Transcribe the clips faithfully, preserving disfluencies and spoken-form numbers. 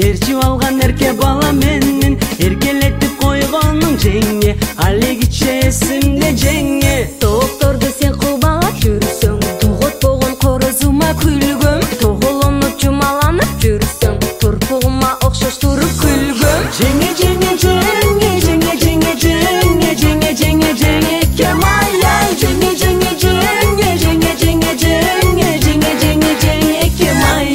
Erчип алган эрке бала менин эркелетип койгонуң жеңе, алегиче эсимде жеңе. Докторду сен кубалап жүрсөң, тоготпогон корозума күлгөм. Тоголонуп жумаланып жүрсөң, турпугума окшош туруп күлгөм. Жеңе жеңе жеңе жеңе жеңе жеңе жеңе жеңе жеңе кемай. Жеңе жеңе жеңе жеңе жеңе жеңе жеңе жеңе жеңе кемай.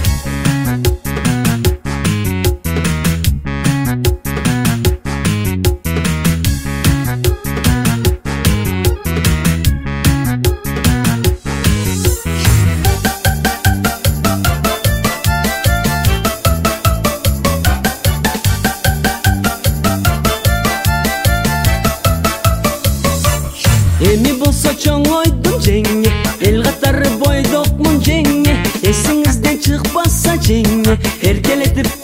Эми болсо чоң ойдум жеңе, эл катары бойдокмун жеңе, эсиңизден чыкпаса жеңе, эркелетип